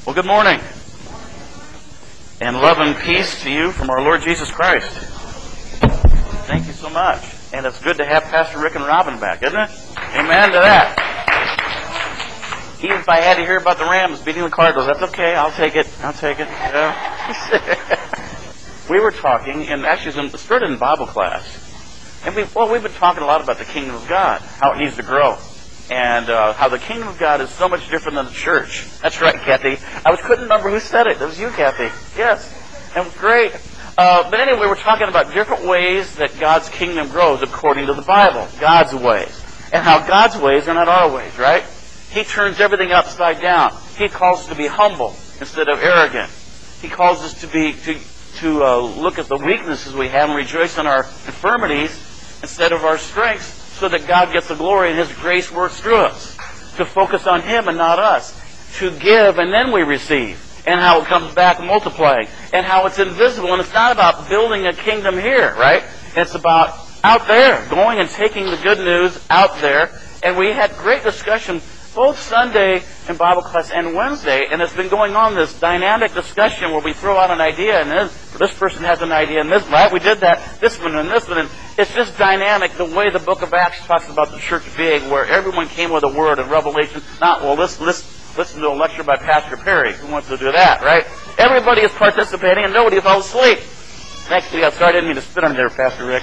Well, good morning. And love and peace to you from our Lord Jesus Christ. Thank you so much. And it's good to have Pastor Rick and Robin back, isn't it? Amen to that. Even if I had to hear about the Rams beating the Cardinals, that's okay. I'll take it. Yeah. We were talking, and actually it started in Bible class. And we've been talking a lot about the kingdom of God, how it needs to grow. And how the kingdom of God is so much different than the church. That's right, Kathy. Couldn't remember who said it. It was you, Kathy. Yes. It was great. But anyway, we're talking about different ways that God's kingdom grows according to the Bible. God's ways. And how God's ways are not our ways, right? He turns everything upside down. He calls us to be humble instead of arrogant. He calls us to look at the weaknesses we have and rejoice in our infirmities instead of our strengths, so that God gets the glory and His grace works through us. To focus on Him and not us. To give and then we receive. And how it comes back multiplying. And how it's invisible. And it's not about building a kingdom here, right? It's about out there. Going and taking the good news out there. And we had great discussion both Sunday in Bible class and Wednesday. And it's been going on, this dynamic discussion where we throw out an idea and then this person has an idea and this, right? We did that. This one and this one. And it's just dynamic the way the book of Acts talks about the church being, where everyone came with a word in Revelation. Not, well, listen to a lecture by Pastor Perry. Who wants to do that, right? Everybody is participating and nobody fell asleep. Sorry, I didn't mean to spit on there, Pastor Rick.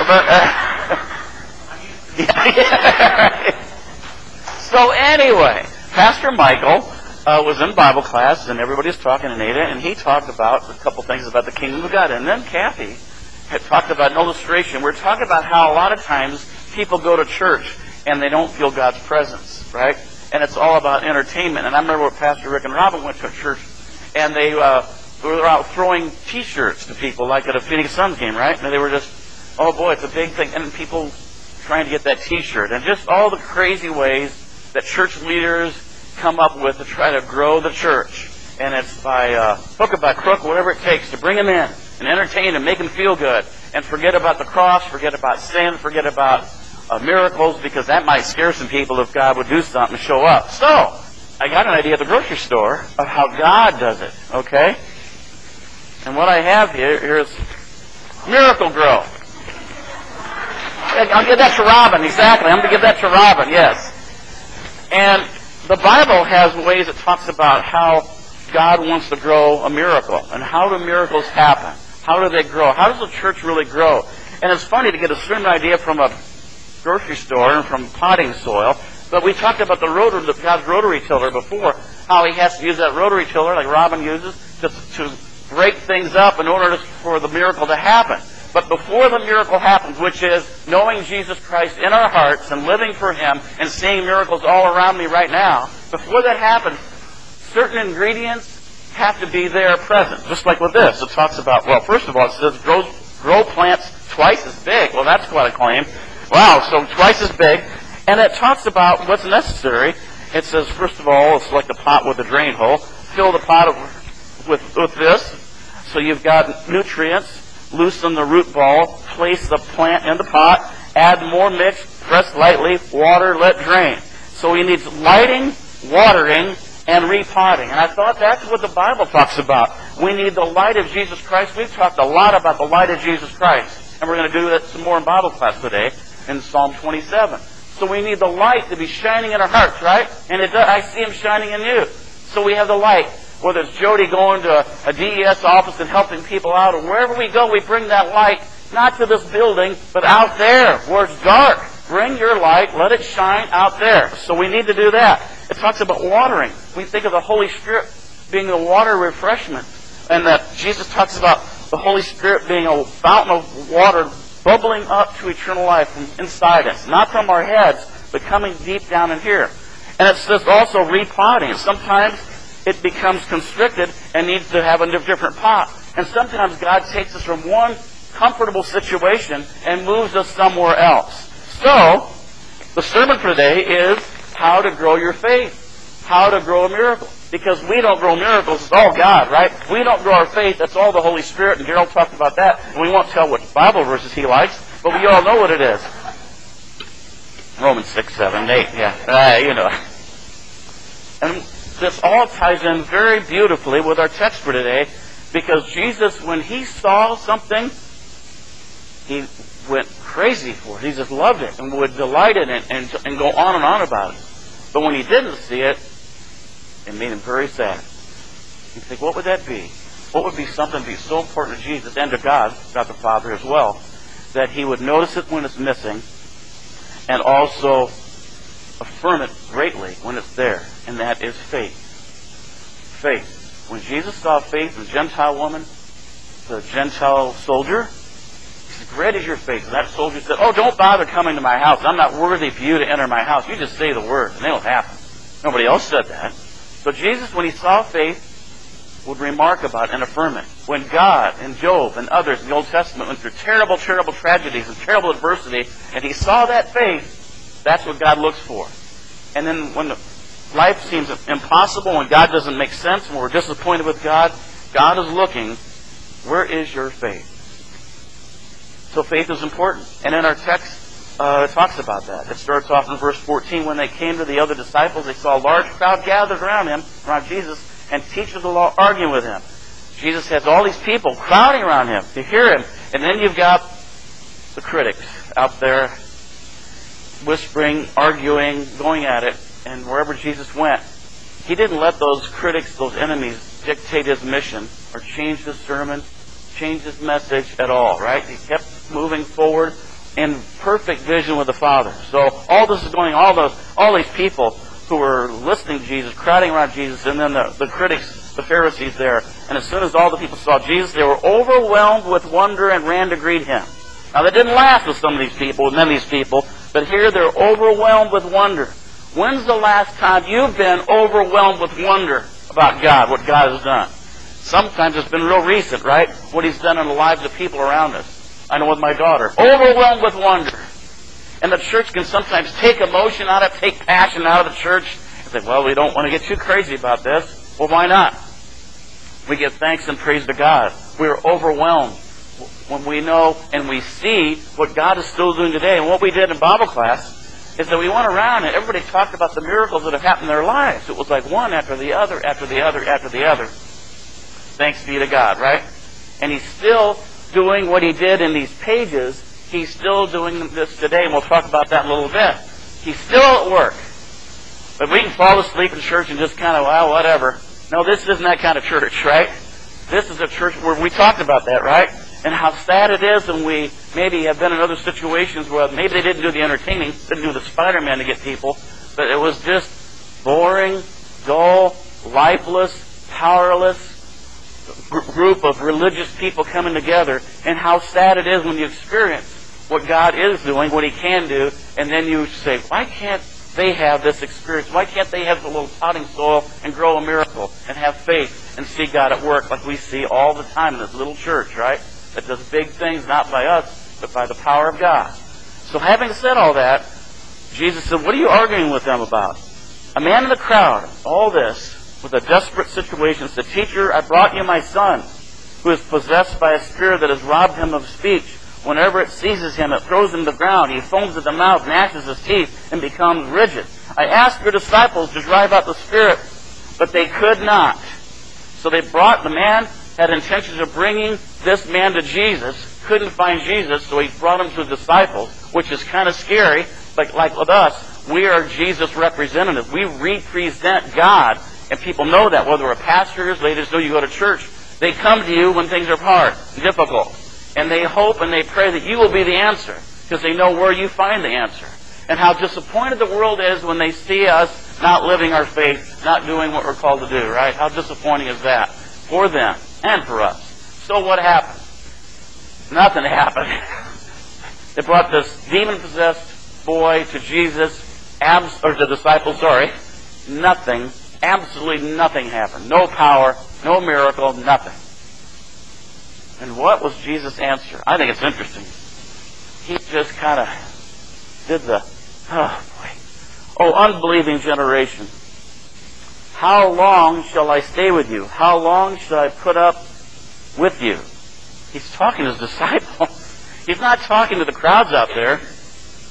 So anyway, Pastor Michael was in Bible class and everybody was talking to Nada, and he talked about a couple things about the kingdom of God. And then Kathy had talked about an illustration. We're talking about how a lot of times people go to church and they don't feel God's presence, right? And it's all about entertainment. And I remember when Pastor Rick and Robin went to a church, and they were out throwing T-shirts to people, like at a Phoenix Suns game, right? And they were just, oh boy, it's a big thing. And people trying to get that T-shirt. And just all the crazy ways that church leaders come up with to try to grow the church. And it's by hook or by crook, whatever it takes to bring them in and entertain them, make them feel good, and forget about the cross, forget about sin, forget about miracles, because that might scare some people if God would do something and show up. So, I got an idea at the grocery store of how God does it, okay? And what I have here is Miracle Grow. I'll give that to Robin, exactly. I'm going to give that to Robin, yes. And the Bible has ways it talks about how God wants to grow a miracle. And how do miracles happen? How do they grow? How does the church really grow? And it's funny to get a certain idea from a grocery store and from potting soil. But we talked about God's rotary tiller before, how He has to use that rotary tiller, like Robin uses, to break things up in order for the miracle to happen. But before the miracle happens, which is knowing Jesus Christ in our hearts and living for Him and seeing miracles all around me right now, before that happens, certain ingredients have to be there present. Just like with this. It talks about, well, first of all, it says grow plants twice as big. Well, that's quite a claim. Wow, so twice as big. And it talks about what's necessary. It says, first of all, select a pot with a drain hole. Fill the pot with this. So you've got nutrients. Loosen the root ball. Place the plant in the pot. Add more mix. Press lightly. Water. Let drain. So he needs lighting, watering, and repotting. And I thought that's what the Bible talks about. We need the light of Jesus Christ. We've talked a lot about the light of Jesus Christ. And we're going to do that some more in Bible class today in Psalm 27. So we need the light to be shining in our hearts, right? And I see Him shining in you. So we have the light. Whether it's Jody going to a DES office and helping people out, or wherever we go, we bring that light, not to this building, but out there where it's dark. Bring your light, let it shine out there. So we need to do that. It talks about watering. We think of the Holy Spirit being the water refreshment. And that Jesus talks about the Holy Spirit being a fountain of water bubbling up to eternal life from inside us. Not from our heads, but coming deep down in here. And it says also repotting. Sometimes it becomes constricted and needs to have a different pot. And sometimes God takes us from one comfortable situation and moves us somewhere else. So, the sermon for today is how to grow your faith. How to grow a miracle. Because we don't grow miracles, it's all God, right? We don't grow our faith, that's all the Holy Spirit. And Gerald talked about that. And we won't tell what Bible verses he likes, but we all know what it is. Romans 6, 7, 8, yeah. You know. And this all ties in very beautifully with our text for today, because Jesus, when he saw something, he went crazy for it. He just loved it and would delight in it and go on and on about it. But when he didn't see it, it made him very sad. You think, what would that be? What would be something that would be so important to Jesus and to God the Father as well, that he would notice it when it's missing and also affirm it greatly when it's there? And that is faith. Faith. When Jesus saw faith in the Gentile woman, the Gentile soldier, he said, great is your faith. And that soldier said, oh, don't bother coming to my house. I'm not worthy for you to enter my house. You just say the word and it'll happen. Nobody else said that. So Jesus, when he saw faith, would remark about and affirm it. When God and Job and others in the Old Testament went through terrible, terrible tragedies and terrible adversity, and he saw that faith, that's what God looks for. And then when life seems impossible, when God doesn't make sense, when we're disappointed with God, God is looking, where is your faith? So faith is important. And in our text, it talks about that. It starts off in verse 14. When they came to the other disciples, they saw a large crowd gathered around him, around Jesus, and teachers of the law arguing with him. Jesus has all these people crowding around him to hear him. And then you've got the critics out there whispering, arguing, going at it. And wherever Jesus went, he didn't let those critics, those enemies, dictate his mission or change his sermon, change his message at all, right? He kept moving forward in perfect vision with the Father. So all this is going on, all these people who were listening to Jesus, crowding around Jesus, and then the critics, the Pharisees there. And as soon as all the people saw Jesus, they were overwhelmed with wonder and ran to greet him. Now that didn't last with some of these people, with many of these people, but here they're overwhelmed with wonder. When's the last time you've been overwhelmed with wonder about God, what God has done? Sometimes it's been real recent, right? What he's done in the lives of people around us. I know with my daughter. Overwhelmed with wonder. And the church can sometimes take emotion out of it, take passion out of the church, and say, well, we don't want to get too crazy about this. Well, why not? We give thanks and praise to God. We are overwhelmed when we know and we see what God is still doing today. And what we did in Bible class is that we went around and everybody talked about the miracles that have happened in their lives. It was like one after the other, after the other, after the other. Thanks be to God, right? And he's still doing what he did in these pages. He's still doing this today, and we'll talk about that in a little bit. He's still at work. But we can fall asleep in church and just kind of, well, whatever. No, this isn't that kind of church, right? This is a church where we talked about that, right? And how sad it is when we maybe have been in other situations where maybe they didn't do the entertaining, didn't do the Spider-Man to get people, but it was just boring, dull, lifeless, powerless group of religious people coming together. And how sad it is when you experience what God is doing, what he can do, and then you say, why can't they have this experience? Why can't they have the little potting soil and grow a miracle and have faith and see God at work like we see all the time in this little church, right? That does big things, not by us, but by the power of God. So having said all that, Jesus said, what are you arguing with them about? A man in the crowd, all this, with a desperate situation, said, Teacher, I brought you my son, who is possessed by a spirit that has robbed him of speech. Whenever it seizes him, it throws him to the ground. He foams at the mouth, gnashes his teeth, and becomes rigid. I asked your disciples to drive out the spirit, but they could not. So they brought, the man had intentions of bringing this man to Jesus, couldn't find Jesus, so he brought him to the disciples, which is kind of scary, but like with us, we are Jesus representatives. We represent God, and people know that, whether we're pastors, they just know you go to church. They come to you when things are hard, difficult. And they hope and they pray that you will be the answer, because they know where you find the answer. And how disappointed the world is when they see us not living our faith, not doing what we're called to do, right? How disappointing is that for them and for us? So what happened? Nothing happened. They brought this demon-possessed boy to Jesus, or the disciples, Nothing, absolutely nothing happened. No power, no miracle, nothing. And what was Jesus' answer? I think it's interesting. He just kind of did the, unbelieving generation. How long shall I stay with you? How long shall I put up with you? He's talking to his disciples. He's not talking to the crowds out there,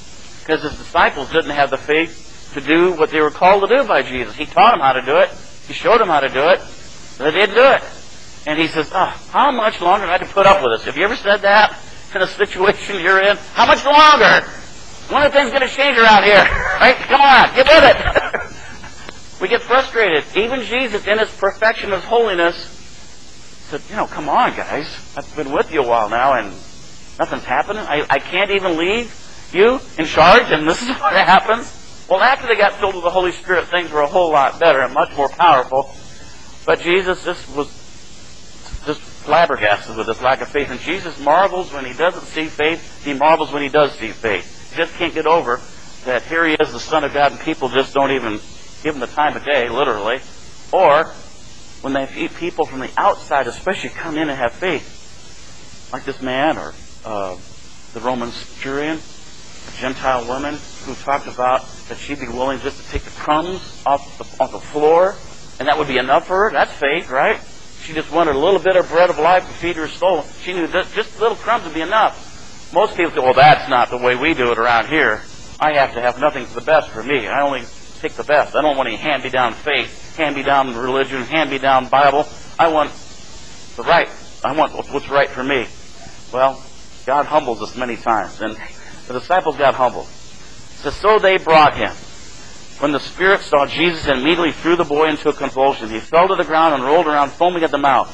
because his disciples didn't have the faith to do what they were called to do by Jesus. He taught them how to do it. He showed them how to do it. They didn't do it. And he says, how much longer do I have to put up with this? Have you ever said that in a situation you're in? How much longer? When are things going to change around here? Right? Come on, get with it. We get frustrated. Even Jesus, in his perfection, his holiness, said, come on, guys. I've been with you a while now, and nothing's happening. I can't even leave you in charge, and this is what happens. Well, after they got filled with the Holy Spirit, things were a whole lot better and much more powerful. But Jesus was just flabbergasted with this lack of faith. And Jesus marvels when he doesn't see faith. He marvels when he does see faith. He just can't get over that here he is, the Son of God, and people just don't even give him the time of day, literally. Or when they people from the outside especially come in and have faith, like this man or the Roman centurion, a Gentile woman who talked about that she'd be willing just to take the crumbs off the floor, and that would be enough for her. That's faith, right? She just wanted a little bit of bread of life to feed her soul. She knew that just little crumbs would be enough. Most people say, well, that's not the way we do it around here. I have to have nothing but the best for me. I only take the best. I don't want any hand-me-down faith, hand-me-down religion, hand-me-down Bible. I want the right. I want what's right for me. Well, God humbles us many times, and the disciples got humbled. It says, so they brought him. When the Spirit saw Jesus, and immediately threw the boy into a convulsion. He fell to the ground and rolled around, foaming at the mouth.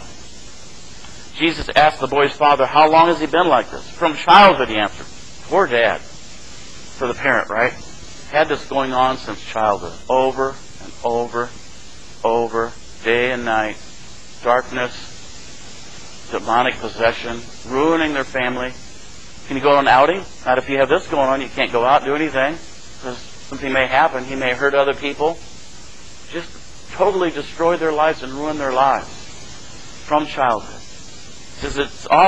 Jesus asked the boy's father, how long has he been like this? From childhood, he answered. Poor dad. For the parent, right? Had this going on since childhood. Over and over, day and night. Darkness, demonic possession, ruining their family. Can you go on an outing? Not if you have this going on. You can't go out and do anything, because something may happen. He may hurt other people. Just totally destroy their lives and ruin their lives from childhood. It says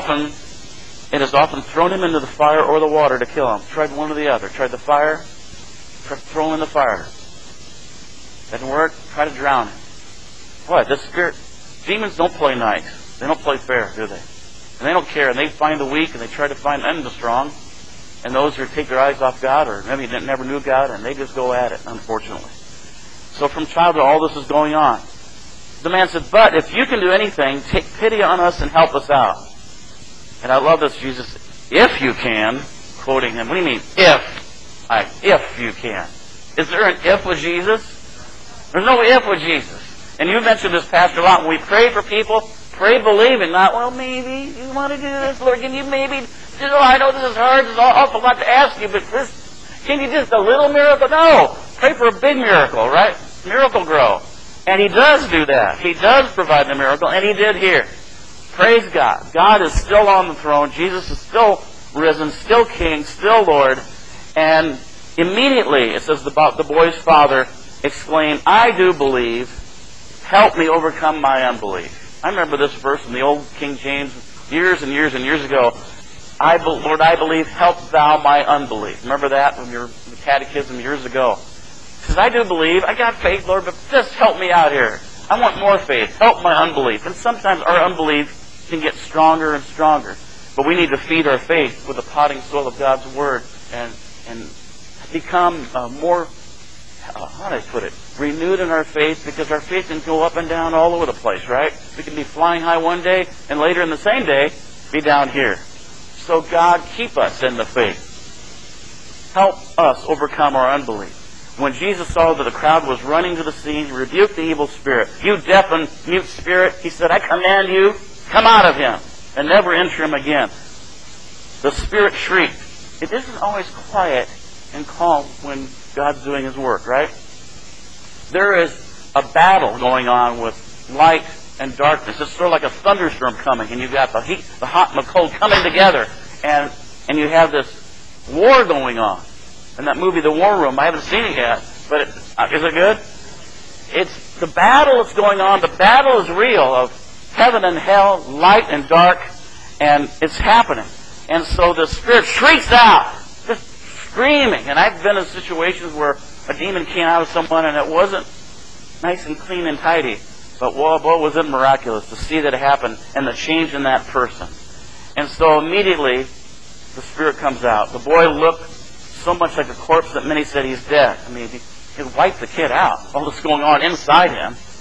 it has often thrown him into the fire or the water to kill him. Tried one or the other. Tried the fire, throw him in the fire. Doesn't work. Try to drown him. What? The spirit, demons don't play nice. They don't play fair, do they? And they don't care. And they find the weak and they try to find the strong. And those who take their eyes off God, or maybe never knew God, and they just go at it, unfortunately. So from childhood, all this is going on. The man said, but if you can do anything, take pity on us and help us out. And I love this, Jesus, if you can, quoting him. What do you mean, if? If you can. Is there an if with Jesus? There's no if with Jesus. And you mentioned this, Pastor, a lot. When we pray for people, pray believing, not, well, maybe you want to do this, Lord, can you maybe... I know this is hard, there's an awful lot to ask you, but can you just a little miracle? No! Pray for a big miracle, right? Miracle grow. And he does do that. He does provide the miracle, and he did here. Praise God. God is still on the throne. Jesus is still risen, still King, still Lord. And immediately, it says about the boy's father exclaimed, I do believe, help me overcome my unbelief. I remember this verse in the old King James years and years and years ago. Lord, I believe, help thou my unbelief. Remember that from your catechism years ago? He says, I do believe, I got faith, Lord, but just help me out here. I want more faith. Help my unbelief. And sometimes our unbelief can get stronger and stronger. But we need to feed our faith with the potting soil of God's Word and become more, how do I put it, renewed in our faith, because our faith can go up and down all over the place, right? We can be flying high one day and later in the same day be down here. So God, keep us in the faith. Help us overcome our unbelief. When Jesus saw that the crowd was running to the scene, he rebuked the evil spirit. You deaf and mute spirit, he said, I command you, come out of him, and never enter him again. The spirit shrieked. It isn't always quiet and calm when God's doing his work, right? There is a battle going on with light and darkness. It's sort of like a thunderstorm coming, and you've got the heat, the hot and the cold coming together, and you have this war going on. And that movie, The War Room, I haven't seen it yet, but is it good? It's the battle that's going on. The battle is real, of heaven and hell, light and dark, and it's happening. And so the spirit shrieks out, just screaming. And I've been in situations where a demon came out of someone and it wasn't nice and clean and tidy. But boy, was it miraculous to see that happen and the change in that person. And so immediately, the spirit comes out. The boy looked so much like a corpse that many said he's dead. I mean, he wiped the kid out. All this going on inside him.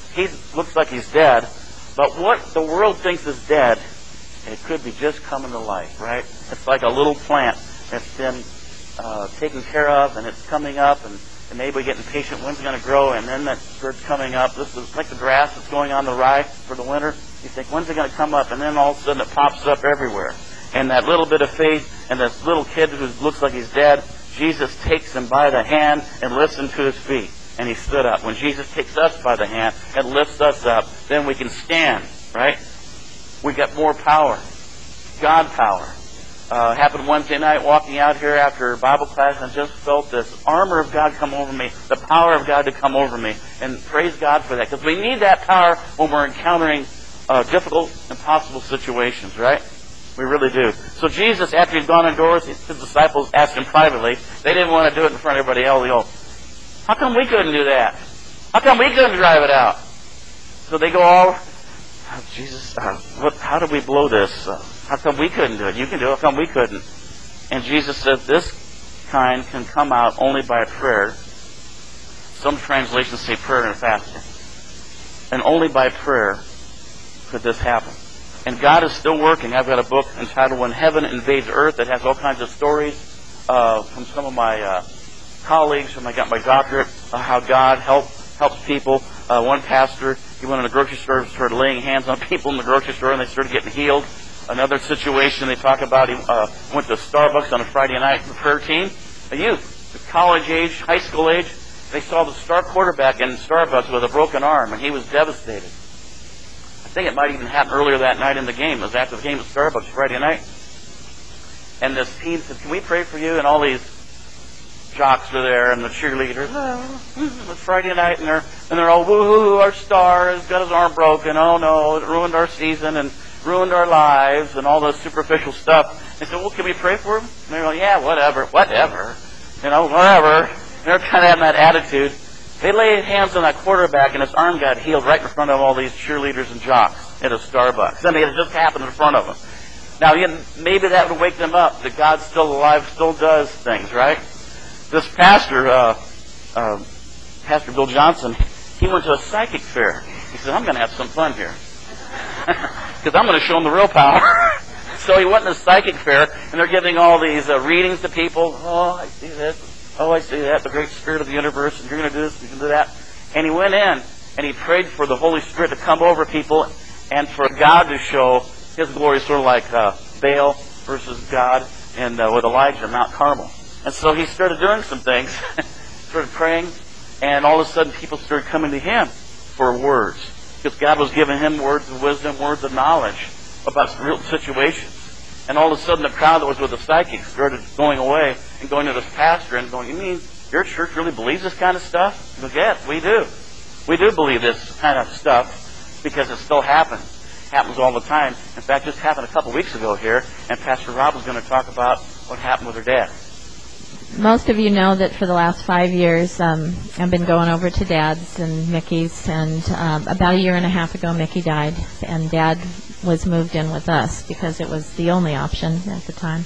he looks like he's dead, but what the world thinks is dead, it could be just coming to life, right? It's like a little plant that's been taken care of, and it's coming up, and maybe we get impatient, when's it going to grow, and then that starts coming up. This is like the grass that's going on the rye for the winter. You think, when's it going to come up? And then all of a sudden it pops up everywhere. And that little bit of faith, and this little kid who looks like he's dead, Jesus takes him by the hand and lifts him to his feet. And he stood up. When Jesus takes us by the hand and lifts us up, then we can stand, right? We got more power. God power. Happened Wednesday night walking out here after Bible class, and I just felt this armor of God come over me, the power of God to come over me. And praise God for that, because we need that power when we're encountering difficult, impossible situations, right? We really do. So Jesus, after he'd gone indoors, his disciples asked him privately. They didn't want to do it in front of everybody else. They go, how come we couldn't do that? How come we couldn't drive it out? So they go all, Jesus, how did we blow this? How come we couldn't do it? You can do it. How come we couldn't? And Jesus said, this kind can come out only by prayer. Some translations say prayer and fasting. And only by prayer could this happen. And God is still working. I've got a book entitled When Heaven Invades Earth that has all kinds of stories from some of my colleagues when I got my doctorate, how God helps people. One pastor, he went in a grocery store and started laying hands on people in the grocery store, and they started getting healed. Another situation they talk about, he went to Starbucks on a Friday night with the prayer team. A youth, college age, high school age, they saw the star quarterback in Starbucks with a broken arm, and he was devastated. I think it might even happen earlier that night in the game. It was after the game at Starbucks Friday night. And this team said, can we pray for you? And all these jocks were there, and the cheerleaders. It's Friday night, and they're all, woo-hoo, our star has got his arm broken. Oh no, it ruined our season and ruined our lives and all this superficial stuff. They said, well, can we pray for him? And they're like, yeah, whatever. You know, whatever. And they're kind of having that attitude. They laid hands on that quarterback, and his arm got healed right in front of all these cheerleaders and jocks at a Starbucks. I mean, it just happened in front of them. Now, maybe that would wake them up, that God's still alive, still does things, right? This pastor, Pastor Bill Johnson, he went to a psychic fair. He said, I'm going to have some fun here. Because I'm going to show them the real power. So he went to a psychic fair, and they're giving all these readings to people. Oh, I see this. Oh, I see that. The great spirit of the universe, and you're going to do this, you can do that. And he went in, and he prayed for the Holy Spirit to come over people, and for God to show His glory, sort of like Baal versus God, and with Elijah, Mount Carmel. And so he started doing some things, started praying, and all of a sudden people started coming to him for words. Because God was giving him words of wisdom, words of knowledge about real situations. And all of a sudden the crowd that was with the psychic started going away and going to this pastor and going, you mean your church really believes this kind of stuff? He goes, yes, we do. We do believe this kind of stuff because it still happens. It happens all the time. In fact, just happened a couple weeks ago here, and Pastor Rob was going to talk about what happened with her dad. Most of you know that for the last 5 years, I've been going over to Dad's and Mickey's, and about a year and a half ago, Mickey died, and Dad was moved in with us because it was the only option at the time.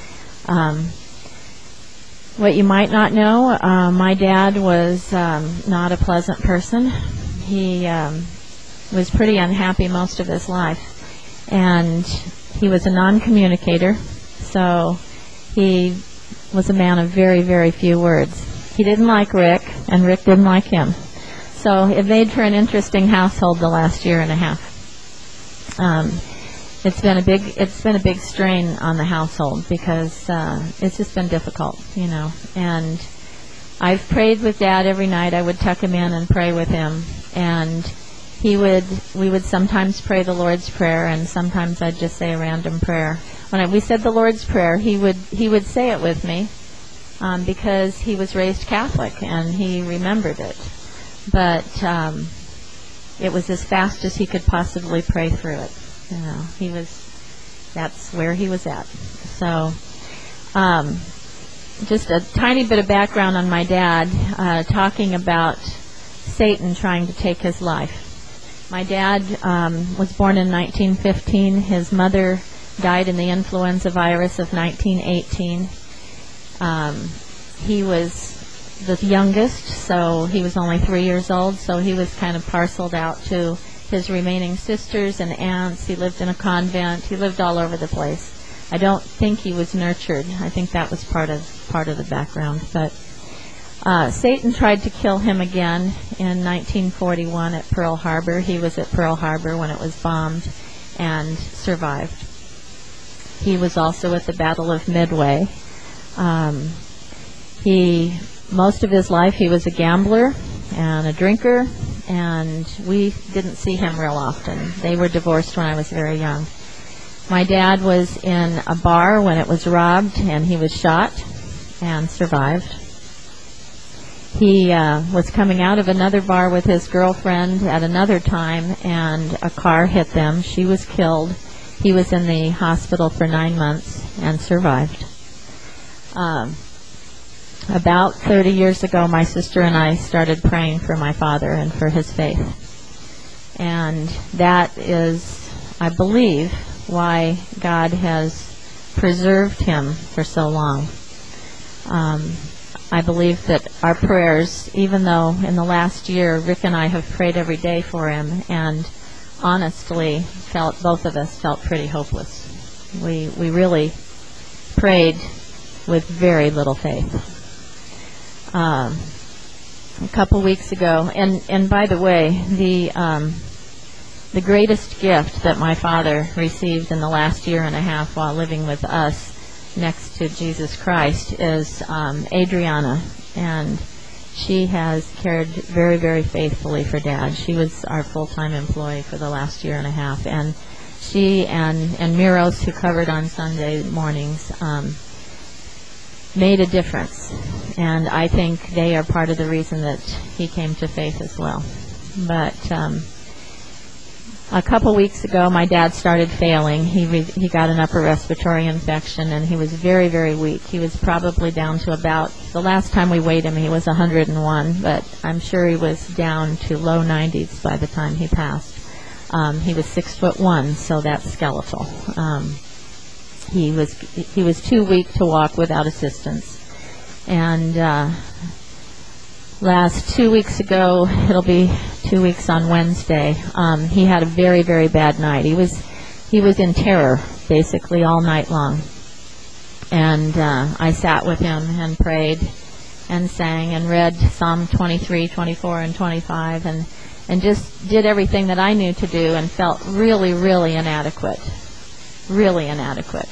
What you might not know, my dad was not a pleasant person. He was pretty unhappy most of his life, and he was a non-communicator, so he was a man of very, very few words. He didn't like Rick, and Rick didn't like him. So it made for an interesting household the last year and a half. It's been a big strain on the household because it's just been difficult, you know. And I've prayed with Dad every night. I would tuck him in and pray with him, and we would sometimes pray the Lord's Prayer, and sometimes I'd just say a random prayer. When we said the Lord's Prayer, he would say it with me because he was raised Catholic and he remembered it. But it was as fast as he could possibly pray through it. You know, that's where he was at. So, just a tiny bit of background on my dad, talking about Satan trying to take his life. My dad was born in 1915. His mother died in the influenza virus of 1918. He was the youngest, so he was only 3 years old, so he was kind of parceled out to his remaining sisters and aunts. He lived in a convent. He lived all over the place. I don't think he was nurtured. I think that was part of the background. But Satan tried to kill him again in 1941 at Pearl Harbor. He was at Pearl Harbor when it was bombed and survived. He was also at the Battle of Midway. Most of his life he was a gambler and a drinker, and we didn't see him real often. They were divorced when I was very young. My dad was in a bar when it was robbed, and he was shot and survived. He was coming out of another bar with his girlfriend at another time, and a car hit them. She was killed. He was in the hospital for 9 months and survived. About 30 years ago, my sister and I started praying for my father and for his faith. And that is, I believe, why God has preserved him for so long. I believe that our prayers, even though in the last year Rick and I have prayed every day for him, and honestly both of us felt pretty hopeless. We really prayed with very little faith. A couple weeks ago, and by the way, the greatest gift that my father received in the last year and a half while living with us next to Jesus Christ is Adriana, and she has cared very, very faithfully for Dad. She was our full-time employee for the last year and a half, and she and Miros, who covered on Sunday mornings, made a difference, and I think they are part of the reason that he came to faith as well. But a couple weeks ago, my dad started failing. He got an upper respiratory infection, and he was very, very weak. He was probably down to about, the last time we weighed him, he was 101, but I'm sure he was down to low 90s by the time he passed. He was 6'1", so that's skeletal. He was too weak to walk without assistance. And last 2 weeks ago, it'll be 2 weeks on Wednesday, he had a very, very bad night. He was in terror basically all night long. And I sat with him and prayed and sang and read Psalm 23, 24, and 25 and just did everything that I knew to do and felt really, really inadequate. Really inadequate.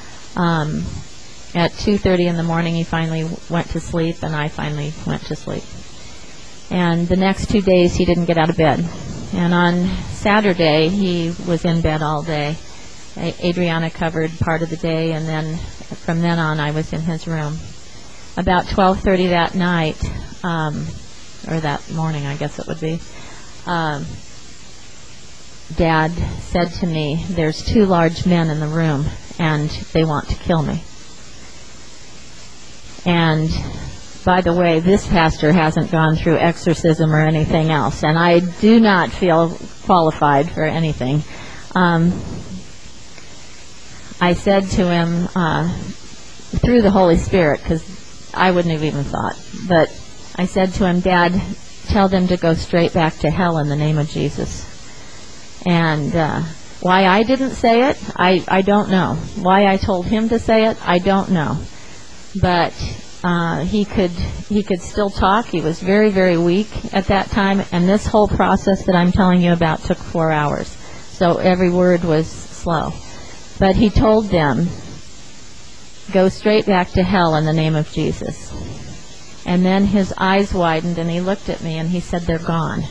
At 2:30 in the morning, he finally went to sleep, and I finally went to sleep. And the next 2 days, he didn't get out of bed. And on Saturday, he was in bed all day. Adriana covered part of the day, and then from then on, I was in his room. About 12:30 that night, or that morning, I guess it would be, Dad said to me, "There's 2 large men in the room, and they want to kill me." And by the way, this pastor hasn't gone through exorcism or anything else, and I do not feel qualified for anything. I said to him, through the Holy Spirit, because I wouldn't have even thought, but I said to him, "Dad, tell them to go straight back to hell in the name of Jesus." And why I didn't say it, I don't know. Why I told him to say it, I don't know. But he could still talk. He was very, very weak at that time, and this whole process that I'm telling you about took 4 hours. So every word was slow. But he told them, "Go straight back to hell in the name of Jesus." And then his eyes widened, and he looked at me, and he said, "They're gone."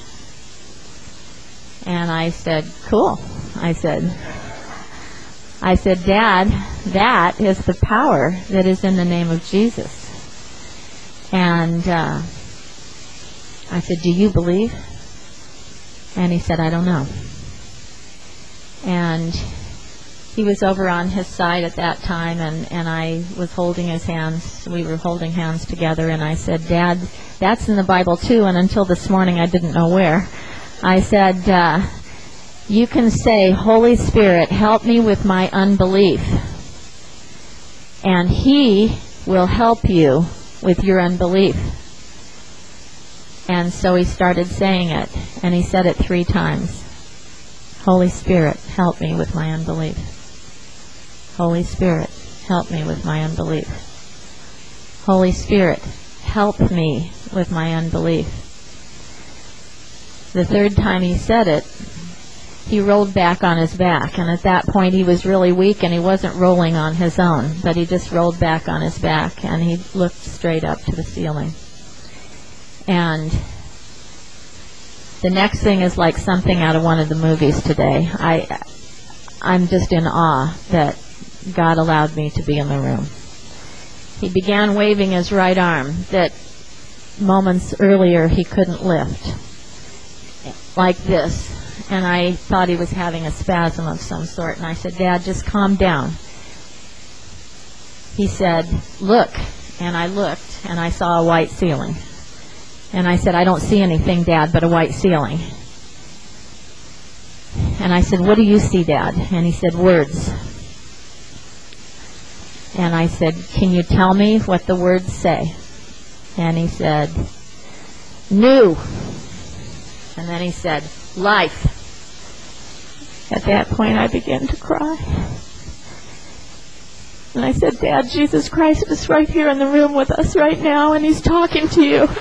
And I said, "Cool." I said, "Dad, that is the power that is in the name of Jesus." And I said, "Do you believe?" And he said, "I don't know." And he was over on his side at that time, and I was holding his hands. We were holding hands together, and I said, "Dad, that's in the Bible too, and until this morning I didn't know where." I said, "You can say, 'Holy Spirit, help me with my unbelief,' and He will help you with your unbelief." And so he started saying it, and he said it 3 times. Holy Spirit, help me with my unbelief. Holy Spirit, help me with my unbelief. Holy Spirit, help me with my unbelief. The 3rd time he said it, he rolled back on his back, and at that point he was really weak and he wasn't rolling on his own, but he just rolled back on his back and he looked straight up to the ceiling. And the next thing is like something out of one of the movies today. I'm just in awe that God allowed me to be in the room. He began waving his right arm that moments earlier he couldn't lift, like this. And I thought he was having a spasm of some sort. And I said, Dad, just calm down. He said, look. And I looked, and I saw a white ceiling. And I said, I don't see anything, Dad, but a white ceiling. And I said, what do you see, Dad? And he said, words. And I said, can you tell me what the words say? And he said, new. And then he said, life. At that point, I began to cry. And I said, Dad, Jesus Christ is right here in the room with us right now, and he's talking to you.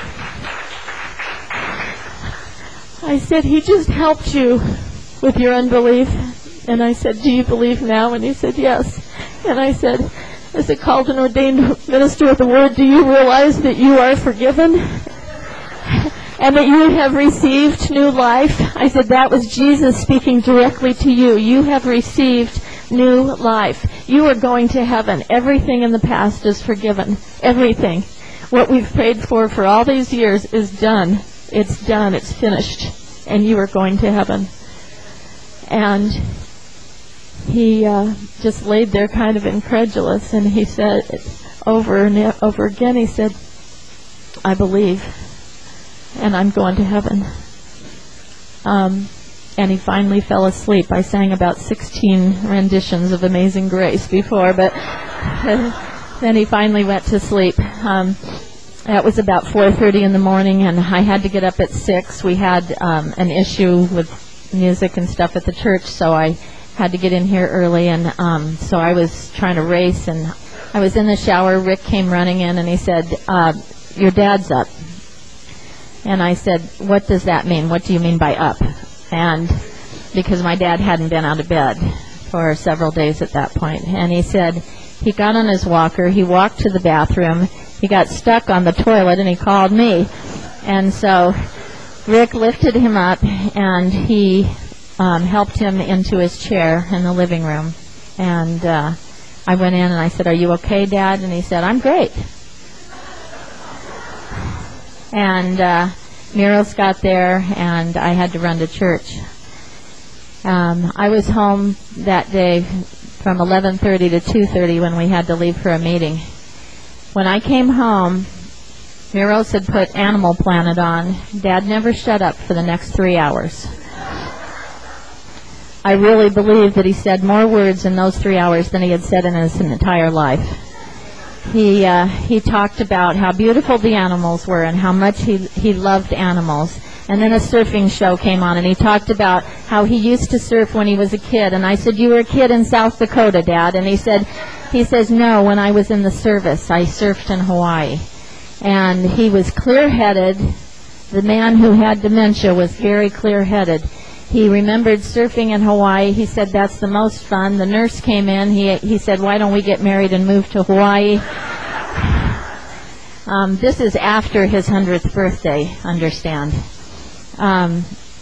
I said, he just helped you with your unbelief. And I said, do you believe now? And he said, yes. And I said, as a called and ordained minister of the word, do you realize that you are forgiven? And that you have received new life? I said, that was Jesus speaking directly to you. You have received new life. You are going to heaven. Everything in the past is forgiven. Everything. What we've prayed for all these years is done. It's done. It's finished. And you are going to heaven. And he just laid there kind of incredulous. And he said over and over again, he said, I believe. And I'm going to heaven. And he finally fell asleep. I sang about 16 renditions of Amazing Grace before, but then he finally went to sleep. That was about 4:30 in the morning, and I had to get up at 6. We had an issue with music and stuff at the church, so I had to get in here early, and so I was trying to race, and I was in the shower. Rick came running in, and he said, your dad's up. And I said, what does that mean? What do you mean by up? And because my dad hadn't been out of bed for several days at that point. And he said he got on his walker, he walked to the bathroom, he got stuck on the toilet, and he called me. And so Rick lifted him up, and he helped him into his chair in the living room. And I went in and I said, are you okay, Dad? And he said, I'm great. And Miros got there, and I had to run to church. I was home that day from 11:30 to 2:30 when we had to leave for a meeting. When I came home, Miros had put Animal Planet on. Dad never shut up for the next 3 hours. I really believe that he said more words in those 3 hours than he had said in his entire life. He talked about how beautiful the animals were and how much he loved animals. And then a surfing show came on, and he talked about how he used to surf when he was a kid. And I said, you were a kid in South Dakota, Dad? And he says, no, when I was in the service, I surfed in Hawaii. And he was clear-headed. The man who had dementia was very clear-headed. He remembered surfing in Hawaii. He said, that's the most fun. The nurse came in. He said, why don't we get married and move to Hawaii? This is after his 100th birthday, understand. And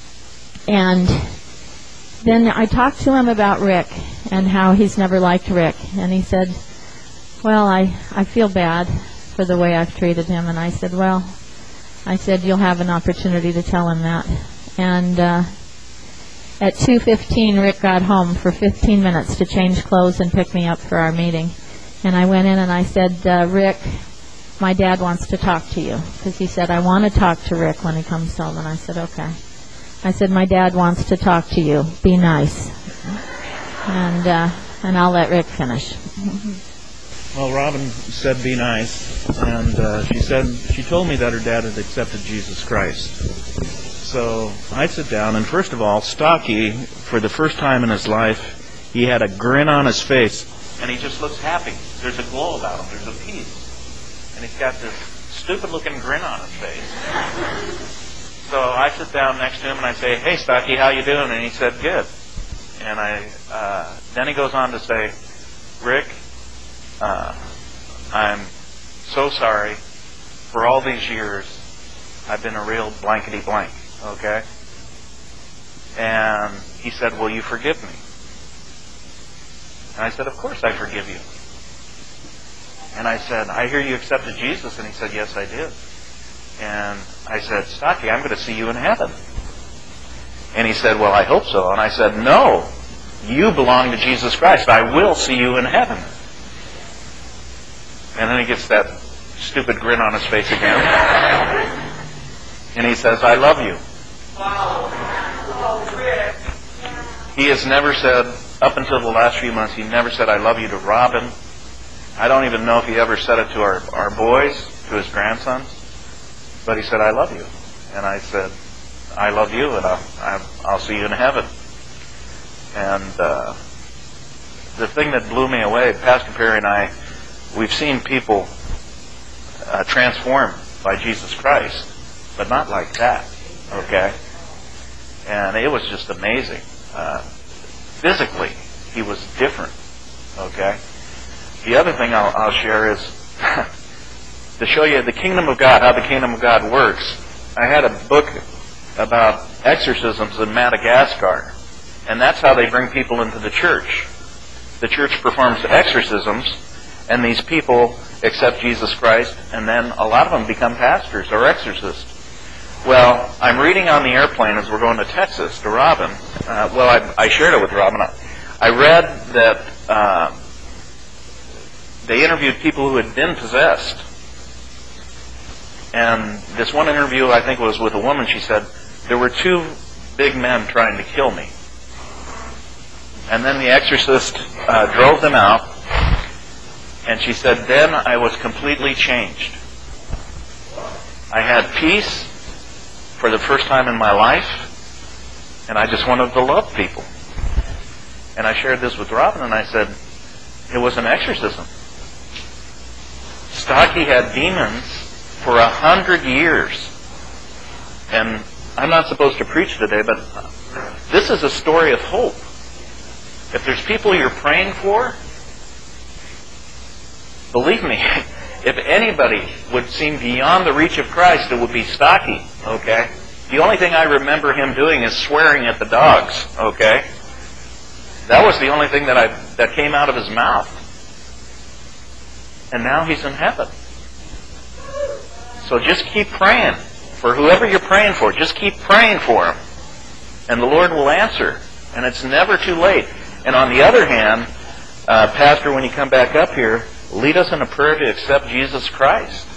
then I talked to him about Rick and how he's never liked Rick. And he said, well, I feel bad for the way I've treated him. And I said, you'll have an opportunity to tell him that. And at 2:15, Rick got home for 15 minutes to change clothes and pick me up for our meeting. And I went in and I said, Rick, my dad wants to talk to you. Because he said, I want to talk to Rick when he comes home. And I said, okay. I said, my dad wants to talk to you. Be nice. And I'll let Rick finish. Well, Robin said be nice, and she told me that her dad had accepted Jesus Christ. So I sit down, and first of all, Stocky, for the first time in his life, he had a grin on his face, and he just looks happy. There's a glow about him. There's a peace. And he's got this stupid-looking grin on his face. So I sit down next to him, and I say, "Hey, Stocky, how you doing?" And he said, "Good." And then he goes on to say, "Rick, I'm so sorry. For all these years, I've been a real blankety blank, okay?" And he said, "Will you forgive me?" And I said, "Of course I forgive you." And I said, "I hear you accepted Jesus." And he said, "Yes, I did." And I said, "Stocky, I'm going to see you in heaven." And he said, "Well, I hope so." And I said, "No, you belong to Jesus Christ. I will see you in heaven." And then he gets that stupid grin on his face again. And he says, "I love you." He has never said, up until the last few months, he never said, "I love you" to Robin. I don't even know if he ever said it to our boys, to his grandsons. But he said, "I love you." And I said, "I love you, and I'll see you in heaven." And the thing that blew me away, Pastor Perry and I, we've seen people transformed by Jesus Christ, but not like that, okay? And it was just amazing. Physically, he was different, okay? The other thing I'll share is to show you the kingdom of God, how the kingdom of God works. I had a book about exorcisms in Madagascar, and that's how they bring people into the church. The church performs exorcisms, and these people accept Jesus Christ, and then a lot of them become pastors or exorcists. Well, I'm reading on the airplane as we're going to Texas to Robin. I shared it with Robin. I read that they interviewed people who had been possessed. And this one interview, I think, was with a woman. She said, "There were two big men trying to kill me. And then the exorcist drove them out. And she said, then I was completely changed. I had peace for the first time in my life, and I just wanted to love people." And I shared this with Robin, and I said, it was an exorcism. Stocky had demons for 100 years. And I'm not supposed to preach today, but this is a story of hope. If there's people you're praying for, believe me, if anybody would seem beyond the reach of Christ, it would be Stocky, okay? The only thing I remember him doing is swearing at the dogs, okay? That was the only thing that came out of his mouth. And now he's in heaven. So just keep praying. For whoever you're praying for, just keep praying for him. And the Lord will answer. And it's never too late. And on the other hand, Pastor, when you come back up here, lead us in a prayer to accept Jesus Christ.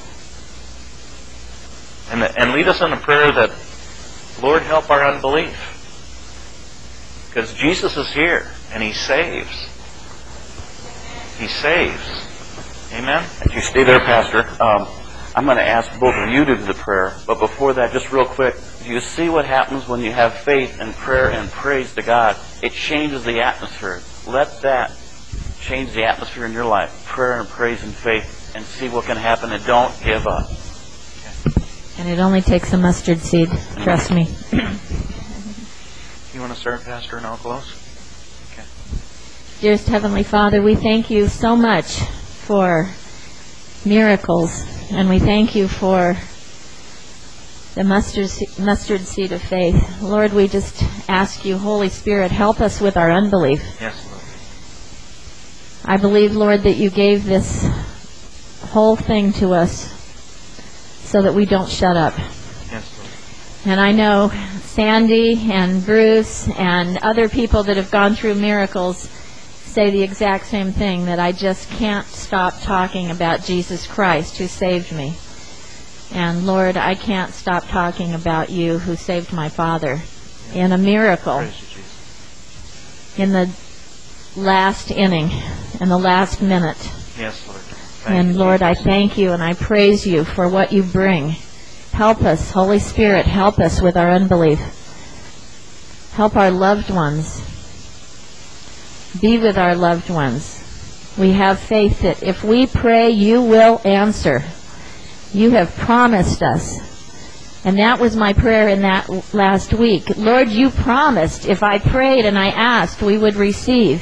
And lead us in a prayer that, Lord, help our unbelief. Because Jesus is here, and He saves. He saves. Amen? If you stay there, Pastor, I'm going to ask both of you to do the prayer. But before that, just real quick, do you see what happens when you have faith and prayer and praise to God? It changes the atmosphere. Let that change the atmosphere in your life. Prayer and praise and faith, and see what can happen, and don't give up. And it only takes a mustard seed. Trust me. You want to start, Pastor, and I'll close? Okay. Dearest Heavenly Father, we thank you so much for miracles, and we thank you for the mustard seed of faith. Lord, we just ask you, Holy Spirit, help us with our unbelief. Yes, Lord. I believe, Lord, that you gave this whole thing to us so that we don't shut up. Yes, Lord. And I know Sandy and Bruce and other people that have gone through miracles say the exact same thing, that I just can't stop talking about Jesus Christ who saved me. And Lord, I can't stop talking about you who saved my father in a miracle, Praise you, Jesus. in the last inning, in the last minute. Yes, Lord. And Lord, I thank you and I praise you for what you bring. Help us, Holy Spirit, help us with our unbelief. Help our loved ones. Be with our loved ones. We have faith that if we pray, you will answer. You have promised us. And that was my prayer in that last week. Lord, you promised if I prayed and I asked, we would receive.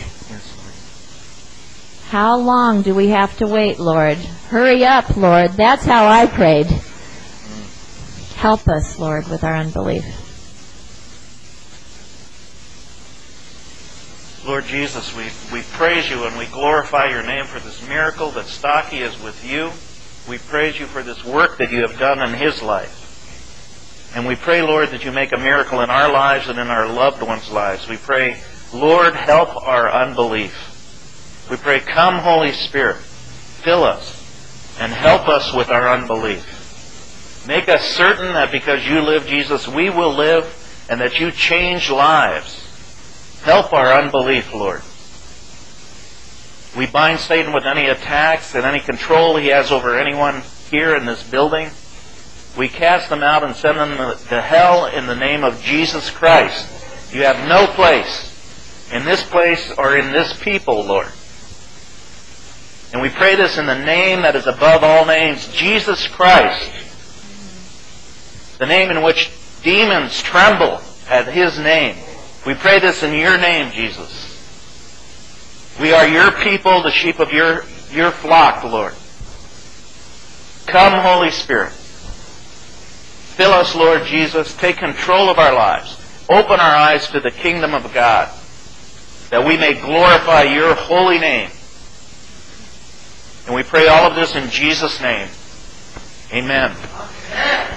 How long do we have to wait, Lord? Hurry up, Lord. That's how I prayed. Help us, Lord, with our unbelief. Lord Jesus, we praise you and we glorify your name for this miracle that Stocky is with you. We praise you for this work that you have done in his life. And we pray, Lord, that you make a miracle in our lives and in our loved ones' lives. We pray, Lord, help our unbelief. We pray, come, Holy Spirit, fill us and help us with our unbelief. Make us certain that because you live, Jesus, we will live and that you change lives. Help our unbelief, Lord. We bind Satan with any attacks and any control he has over anyone here in this building. We cast them out and send them to hell in the name of Jesus Christ. You have no place in this place or in this people, Lord. And we pray this in the name that is above all names, Jesus Christ. The name in which demons tremble at his name. We pray this in your name, Jesus. We are your people, the sheep of your flock, Lord. Come, Holy Spirit. Fill us, Lord Jesus. Take control of our lives. Open our eyes to the kingdom of God, that we may glorify your holy name. And we pray all of this in Jesus' name. Amen.